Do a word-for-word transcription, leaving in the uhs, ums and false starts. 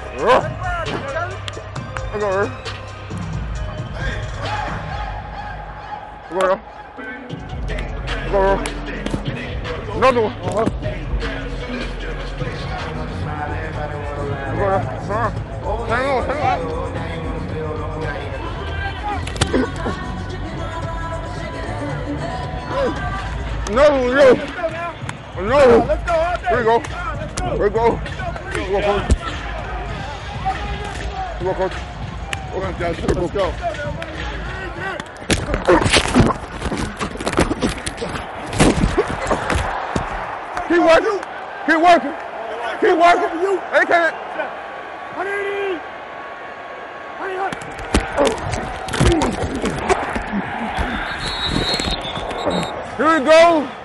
I got her. I got her. I got her. Another one. Uh-huh. I got her. Uh-huh. Hang on, hang on. Another one, yo. Another one. Let's go. Here we go. Here we go. Here we go, coach. Here we go, coach. Come on, Josh. Let's go. Keep working. Keep working. Keep working. They can't. Here we go.